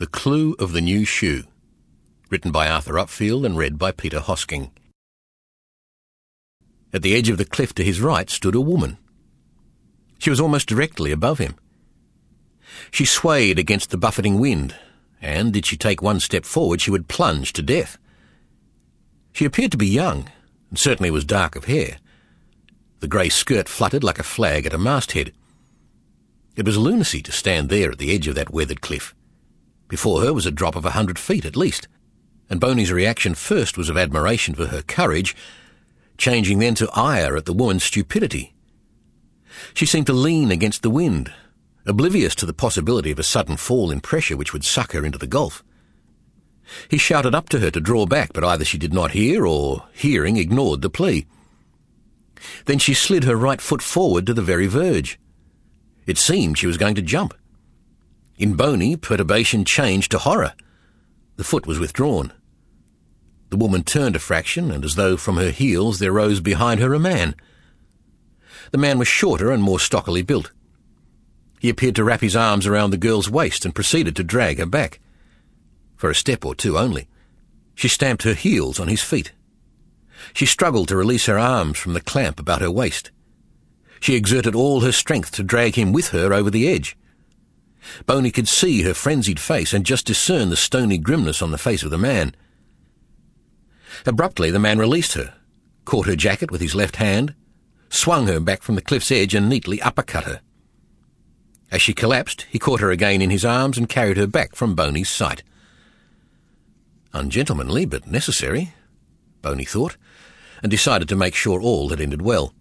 The Clue of the New Shoe, written by Arthur Upfield and read by Peter Hosking. At the edge of the cliff to his right stood a woman. She was almost directly above him. She swayed against the buffeting wind, and did she take one step forward, she would plunge to death. She appeared to be young, and certainly was dark of hair. The grey skirt fluttered like a flag at a masthead. It was lunacy to stand there at the edge of that weathered cliff. Before her was a drop of 100 feet at least, and Boney's reaction first was of admiration for her courage, changing then to ire at the woman's stupidity. She seemed to lean against the wind, oblivious to the possibility of a sudden fall in pressure which would suck her into the gulf. He shouted up to her to draw back, but either she did not hear or, hearing, ignored the plea. Then she slid her right foot forward to the very verge. It seemed she was going to jump. In Boney, perturbation changed to horror. The foot was withdrawn. The woman turned a fraction, and as though from her heels there rose behind her a man. The man was shorter and more stockily built. He appeared to wrap his arms around the girl's waist and proceeded to drag her back. For a step or two only. She stamped her heels on his feet. She struggled to release her arms from the clamp about her waist. She exerted all her strength to drag him with her over the edge. Boney could see her frenzied face and just discern the stony grimness on the face of the man. Abruptly the man released her, caught her jacket with his left hand, swung her back from the cliff's edge and neatly uppercut her. As she collapsed, he caught her again in his arms and carried her back from Boney's sight. Ungentlemanly, but necessary, Boney thought, and decided to make sure all had ended well.